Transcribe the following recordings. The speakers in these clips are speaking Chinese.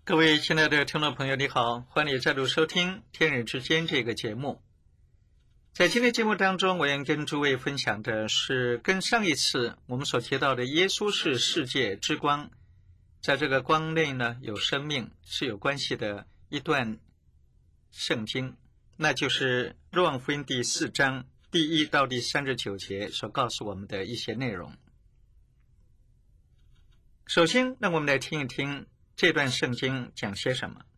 各位亲爱的听众朋友，你好，欢迎再度收听天人之间这个节目。在今天节目当中，我要跟诸位分享的是跟上一次我们所提到的耶稣是世界之光，在这个光内呢有生命是有关系的一段圣经，那就是若望福音第4章第1到第39节所告诉我们的一些内容。首先让我们来听一听这段圣经讲些什么。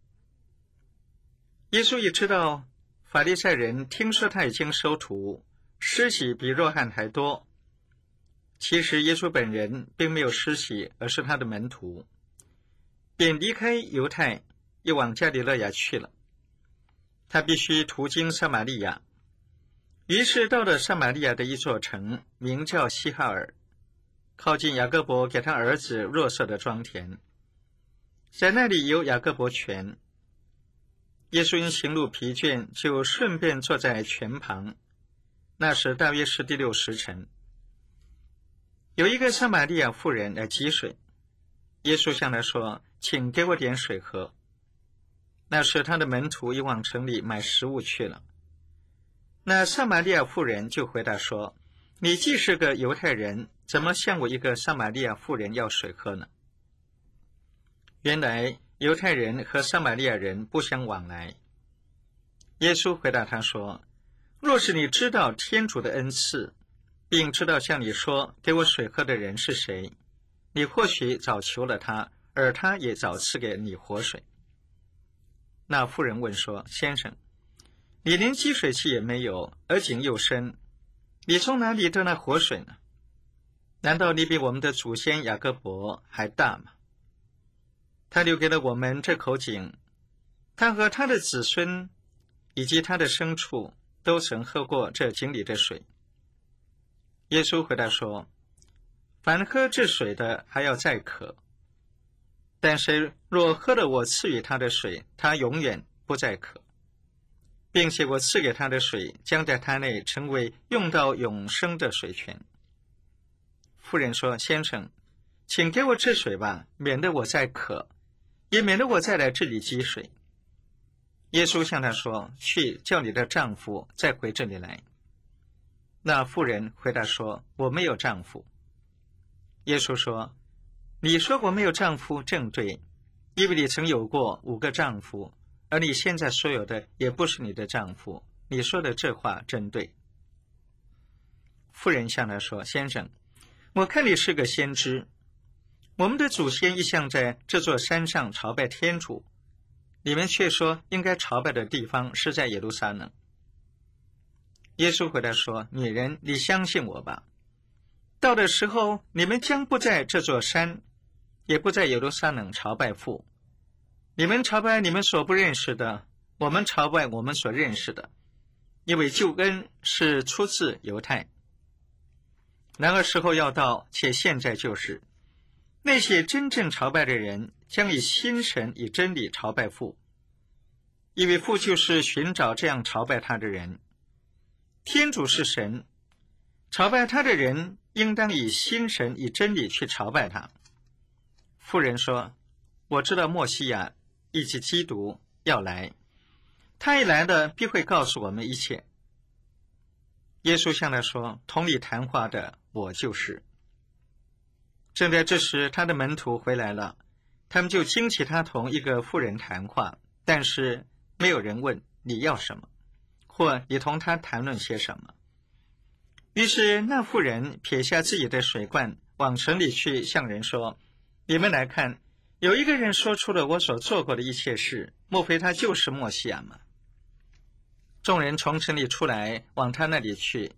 耶稣也知道法利赛人听说他已经收徒，施洗比若翰还多。其实耶稣本人并没有施洗，而是他的门徒，便离开犹太，又往加里肋亚去了。他必须途经撒玛利亚，于是到了撒玛利亚的一座城，名叫西哈尔，靠近雅各伯给他儿子若瑟的庄田，在那里有雅各伯泉。耶稣因行路疲倦，就顺便坐在泉旁。那时大约是第6时辰，有一个撒玛利亚妇人来汲水，耶稣向她说：“请给我点水喝。”那时他的门徒又往城里买食物去了。那撒玛利亚妇人就回答说：“你既是个犹太人，怎么向我一个撒玛利亚妇人要水喝呢？”原来犹太人和撒玛利亚人不相往来。耶稣回答他说：“若是你知道天主的恩赐，并知道向你说给我水喝的人是谁，你或许早求了他，而他也早赐给你活水。”那妇人问说：“先生，你连积水器也没有，而井又深，你从哪里得那活水呢？难道你比我们的祖先雅各伯还大吗？他留给了我们这口井，他和他的子孙以及他的牲畜都曾喝过这井里的水。”耶稣回答说：“凡喝这水的还要再渴，但谁若喝了我赐予他的水，他永远不再渴，并且我赐给他的水将在他内成为用到永生的水泉。”妇人说：“先生，请给我这水吧，免得我再渴，也免得我再来这里汲水。”耶稣向他说：“去叫你的丈夫再回这里来。”那妇人回答说：“我没有丈夫。”耶稣说：“你说我没有丈夫正对，因为你曾有过5个丈夫，而你现在所有的也不是你的丈夫，你说的这话真对。”妇人向他说：“先生，我看你是个先知。我们的祖先一向在这座山上朝拜天主，你们却说应该朝拜的地方是在耶路撒冷。”耶稣回答说：“女人，你相信我吧，到的时候你们将不在这座山，也不在耶路撒冷朝拜父。你们朝拜你们所不认识的，我们朝拜我们所认识的，因为救恩是出自犹太。然而时候要到，且现在就是，那些真正朝拜的人将以心神以真理朝拜父，因为父就是寻找这样朝拜他的人。天主是神，朝拜他的人应当以心神以真理去朝拜他。”妇人说：“我知道默西亚以及基督要来，他一来了必会告诉我们一切。”耶稣向他说：“同你谈话的我就是。”正在这时，他的门徒回来了，他们就惊奇他同一个妇人谈话，但是没有人问你要什么，或你同他谈论些什么。于是那妇人撇下自己的水罐，往城里去，向人说：“你们来看，有一个人说出了我所做过的一切事，莫非他就是默西亚吗？”众人从城里出来，往他那里去。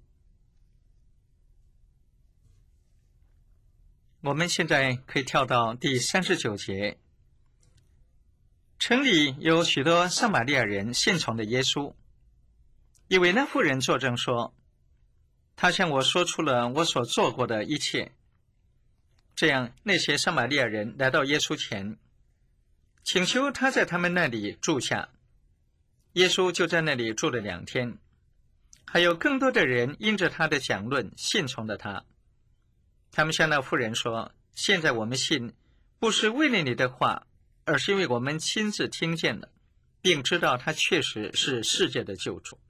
我们现在可以跳到第39节。城里有许多撒玛利亚人信从的耶稣，因为那妇人作证说，他向我说出了我所做过的一切。这样那些撒玛利亚人来到耶稣前，请求他在他们那里住下。耶稣就在那里住了2天，还有更多的人因着他的讲论信从了他。他们向那妇人说：“现在我们信，不是为了你的话， 而是因为我们亲自听见了，并知道他确实是世界的救主。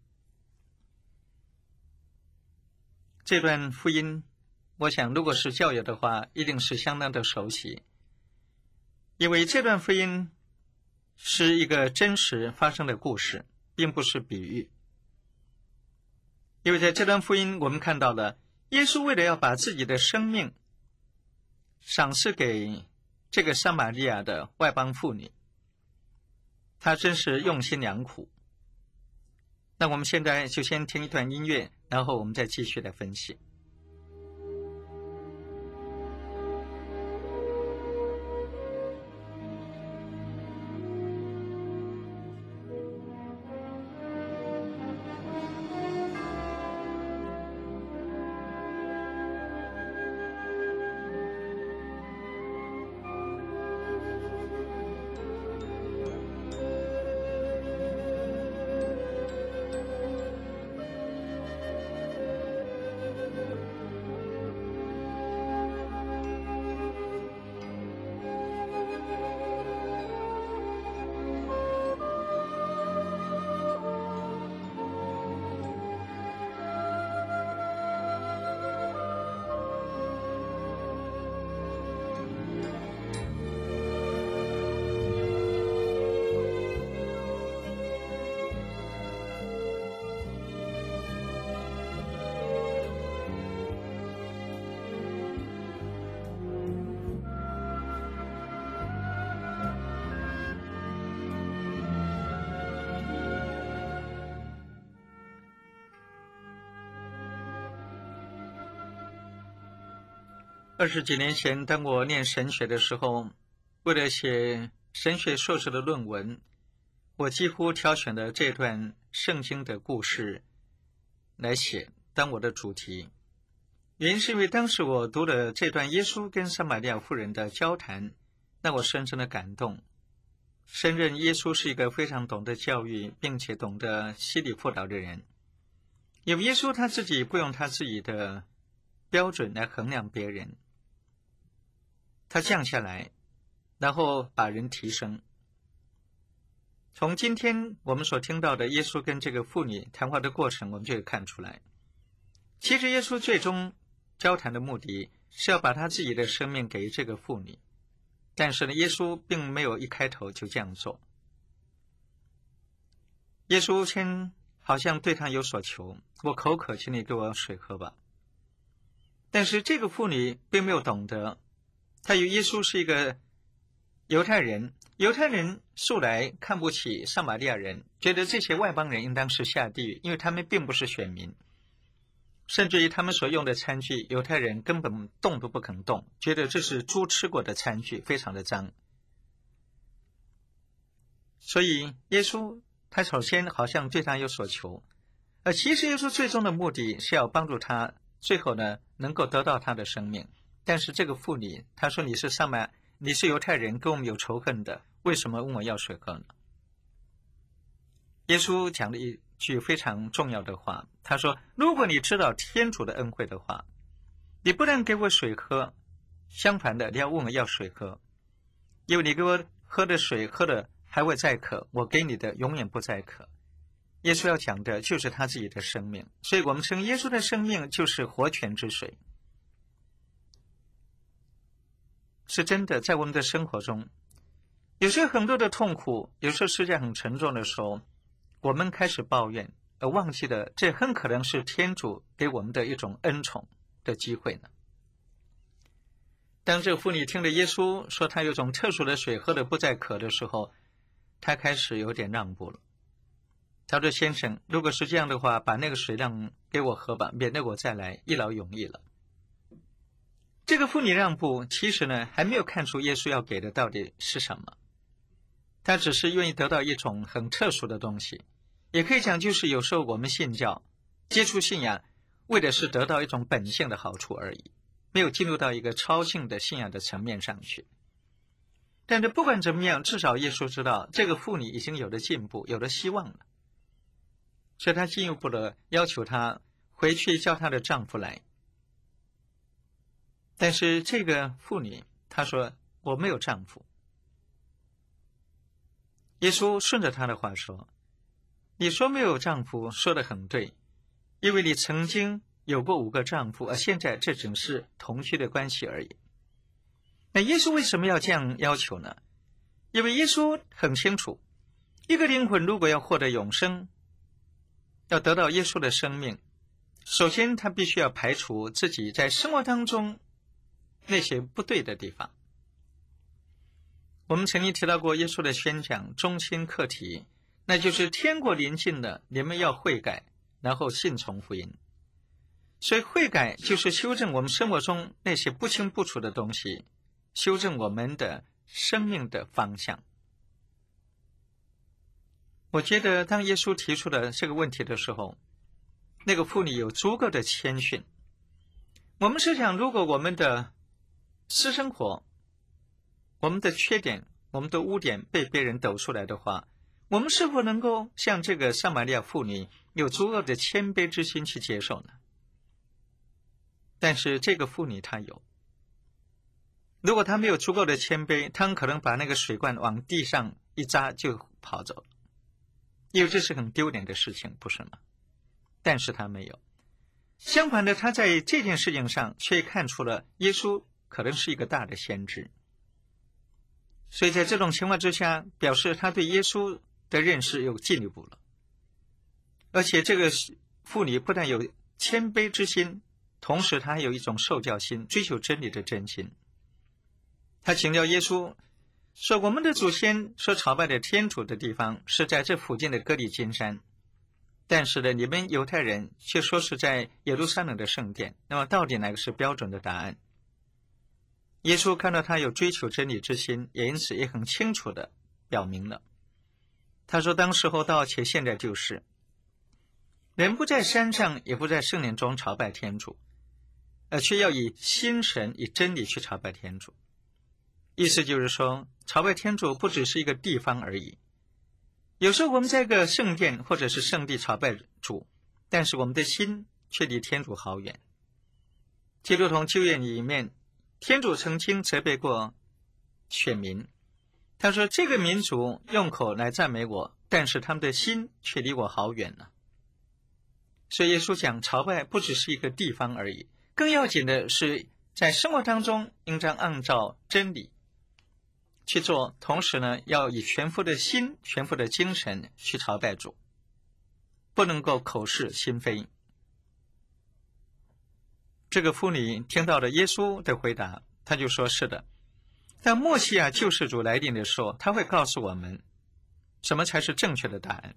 这段福音，我想如果是教友的话，一定是相当的熟悉，因为这段福音是一个真实发生的故事，并不是比喻。因为在这段福音，我们看到了耶稣为了要把自己的生命赏赐给这个撒玛利亚的外邦妇女，他真是用心良苦。那我们现在就先听一段音乐，然后我们再继续来分析。20几年前，当我念神学的时候，为了写神学硕士的论文，我几乎挑选了这段圣经的故事来写当我的主题。原因是因为当时我读了这段耶稣跟撒玛利亚妇人的交谈，让我深深的感动，深认耶稣是一个非常懂得教育并且懂得心理辅导的人。因为耶稣他自己不用他自己的标准来衡量别人，他降下来，然后把人提升。从今天我们所听到的耶稣跟这个妇女谈话的过程，我们就可以看出来，其实耶稣最终交谈的目的是要把他自己的生命给这个妇女，但是呢，耶稣并没有一开头就这样做。耶稣先好像对他有所求，我口渴，请你给我水喝吧。但是这个妇女并没有懂得，他以为耶稣是一个犹太人，犹太人素来看不起撒玛利亚人，觉得这些外邦人应当是下地狱，因为他们并不是选民，甚至于他们所用的餐具，犹太人根本动都不肯动，觉得这是猪吃过的餐具，非常的脏。所以耶稣他首先好像对他有所求，而其实耶稣最终的目的是要帮助他，最后呢能够得到他的生命。但是这个妇女她说，你是犹太人，跟我们有仇恨的，为什么问我要水喝呢？耶稣讲了一句非常重要的话，他说，如果你知道天主的恩惠的话，你不但给我水喝，相反的你要问我要水喝，因为你给我喝的水喝的还会再渴，我给你的永远不再渴。耶稣要讲的就是他自己的生命，所以我们称耶稣的生命就是活泉之水。是真的，在我们的生活中，有时候很多的痛苦，有时候世界很沉重的时候，我们开始抱怨，而忘记了这很可能是天主给我们的一种恩宠的机会呢。当这个妇女听了耶稣说他有种特殊的水喝的不再渴的时候，她开始有点让步了。他说，先生，如果是这样的话，把那个水让给我喝吧，免得我再来，一劳永逸了。这个妇女让步，其实呢还没有看出耶稣要给的到底是什么，她只是愿意得到一种很特殊的东西。也可以讲，就是有时候我们信教接触信仰，为的是得到一种本性的好处而已，没有进入到一个超性的信仰的层面上去。但是不管怎么样，至少耶稣知道这个妇女已经有了进步，有了希望了，所以他进一步的要求她回去叫她的丈夫来。但是这个妇女她说，我没有丈夫。 耶稣顺着他的话说，你说没有丈夫说得很对，因为你曾经有过5个丈夫，而现在这只是同居的关系而已。那耶稣为什么要这样要求呢？因为耶稣很清楚，一个灵魂如果要获得永生，要得到耶稣的生命，首先他必须要排除自己在生活当中那些不对的地方。我们曾经提到过耶稣的宣讲中心课题，那就是天国临近了，你们要悔改，然后信从福音。所以悔改就是修正我们生活中那些不清不楚的东西，修正我们的生命的方向。我觉得当耶稣提出了这个问题的时候，那个妇女有足够的谦逊。我们是想，如果我们的私生活，我们的缺点，我们的污点被别人抖出来的话，我们是否能够像这个撒玛利亚妇女有足够的谦卑之心去接受呢？但是这个妇女她有，如果她没有足够的谦卑，她可能把那个水罐往地上一扎就跑走了，因为这是很丢脸的事情，不是吗？但是她没有，相反的，她在这件事情上却看出了耶稣可能是一个大的先知。所以在这种情况之下，表示他对耶稣的认识又进一步了。而且这个妇女不但有谦卑之心，同时她还有一种受教心，追求真理的真心。她请教耶稣说，我们的祖先所朝拜的天主的地方是在这附近的哥利金山，但是呢，你们犹太人却说是在耶路撒冷的圣殿，那么到底哪个是标准的答案？耶稣看到他有追求真理之心，也因此也很清楚地表明了。他说，当时候到，且现在就是，人不在山上，也不在圣殿中朝拜天主，而却要以心神以真理去朝拜天主。意思就是说，朝拜天主不只是一个地方而已。有时候我们在一个圣殿或者是圣地朝拜主，但是我们的心却离天主好远。基督徒旧约里面，天主曾经责备过选民，他说，这个民族用口来赞美我，但是他们的心却离我好远了。所以耶稣讲，朝拜不只是一个地方而已，更要紧的是在生活当中应当按照真理去做，同时呢，要以全副的心、全副的精神去朝拜主，不能够口是心非。这个妇女听到了耶稣的回答，她就说，是的，当默西亚救世主来临的时候，他会告诉我们什么才是正确的答案。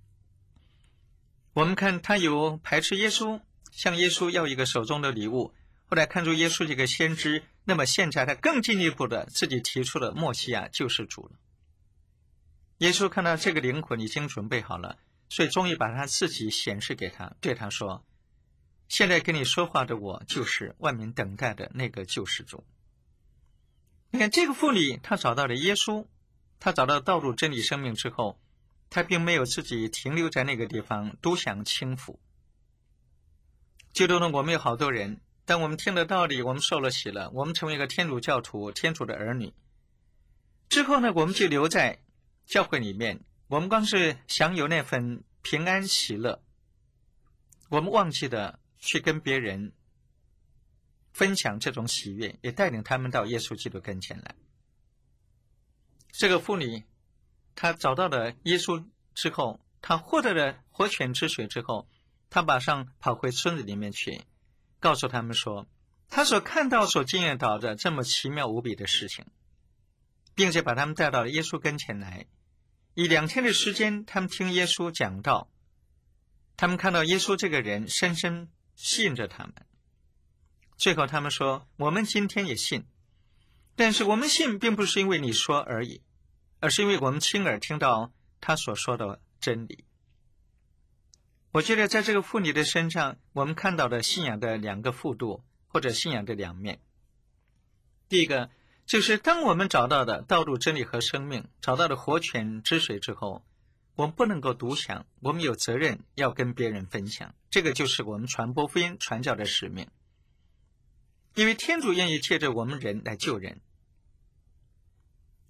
我们看他有排斥耶稣，向耶稣要一个手中的礼物，后来看出耶稣这个先知，那么现在他更进一步的自己提出了默西亚救世主了。耶稣看到这个灵魂已经准备好了，所以终于把他自己显示给他，对他说，现在跟你说话的我，就是万民等待的那个救世主。你看这个妇女，她找到了耶稣，她找到道路真理生命之后，她并没有自己停留在那个地方独享清福。基督呢，我们有好多人，当我们听了道理，我们受了洗了，我们成为一个天主教徒，天主的儿女之后呢，我们就留在教会里面，我们光是享有那份平安喜乐，我们忘记了去跟别人分享这种喜悦，也带领他们到耶稣基督跟前来。这个妇女她找到了耶稣之后，她获得了活泉之水之后，她马上跑回村子里面去，告诉他们说，她所看到所经验到的这么奇妙无比的事情，并且把他们带到了耶稣跟前来。以2天的时间，他们听耶稣讲道，他们看到耶稣这个人深深吸引着他们。最后他们说，我们今天也信，但是我们信并不是因为你说而已，而是因为我们亲耳听到他所说的真理。我觉得在这个妇女的身上，我们看到的信仰的2个幅度，或者信仰的2面。第一个就是当我们找到的道路真理和生命，找到了活泉之水之后，我们不能够独享，我们有责任要跟别人分享，这个就是我们传播福音传教的使命。因为天主愿意借着我们人来救人。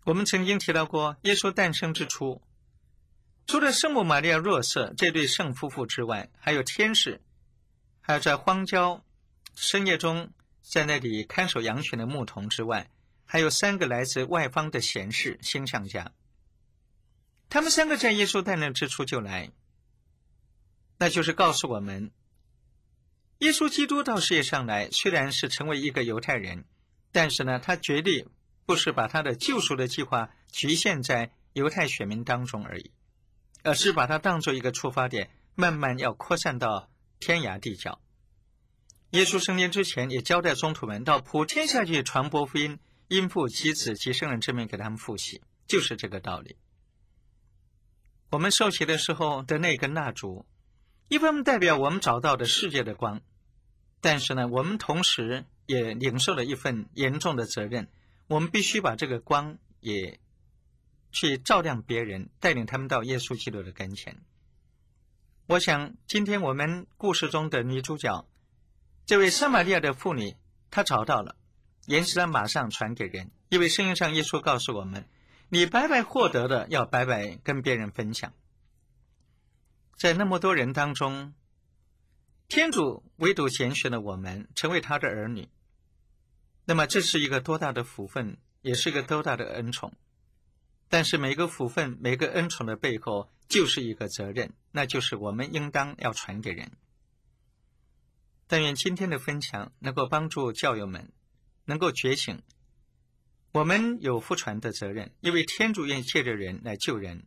我们曾经提到过，耶稣诞生之初，除了圣母玛利亚若瑟这对圣夫妇之外，还有天使，还有在荒郊深夜中在那里看守羊群的牧童之外，还有3个来自外方的贤士星象家。他们3个在耶稣诞生之初就来，那就是告诉我们，耶稣基督到世界上来，虽然是成为一个犹太人，但是呢，他绝对不是把他的救赎的计划局限在犹太选民当中而已，而是把它当作一个出发点，慢慢要扩散到天涯地角。耶稣升天之前也交代宗徒们到普天下去传播福音，因父及子及圣人之名给他们复习，就是这个道理。我们受洗的时候的那根蜡烛，一方面代表我们找到的世界的光，但是呢，我们同时也领受了一份严重的责任，我们必须把这个光也去照亮别人，带领他们到耶稣基督的跟前。我想今天我们故事中的女主角，这位撒玛利亚的妇女，她找到了，于是她马上传给人，因为圣经上耶稣告诉我们，你白白获得的要白白跟别人分享。在那么多人当中，天主唯独拣选了我们成为他的儿女，那么这是一个多大的福分，也是一个多大的恩宠。但是每个福分每个恩宠的背后就是一个责任，那就是我们应当要传给人。但愿今天的分享能够帮助教友们能够觉醒，我们有福传的责任，因为天主愿意借着人来救人。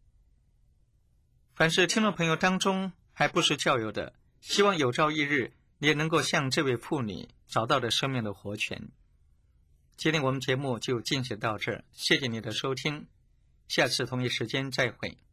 凡是听众朋友当中还不是教友的，希望有朝一日你也能够像这位妇女找到了生命的活泉。今天我们节目就进行到这儿，谢谢你的收听，下次同一时间再会。